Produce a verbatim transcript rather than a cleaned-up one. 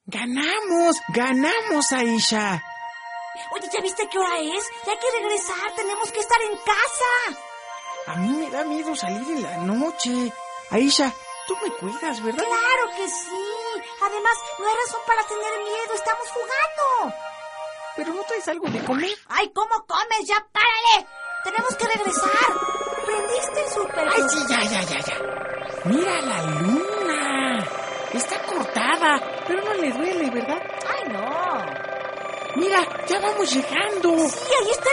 ¡Ganamos! ¡Ganamos, Aisha! Oye, ¿ya viste qué hora es? Ya hay que regresar, tenemos que estar en casa. A mí me da miedo salir en la noche. Aisha, tú me cuidas, ¿verdad? ¡Claro que sí! Además, no hay razón para tener miedo, estamos jugando. ¿Pero no traes algo de comer? ¡Ay, cómo comes! ¡Ya párale! Tenemos que regresar. ¿Prendiste el súper? ¡Ay, sí, ya, ya, ya, ya! ¡Mira la luna! Está cortada, pero no le duele, ¿verdad? ¡Ay, no! ¡Mira, ya vamos llegando! Sí, ahí está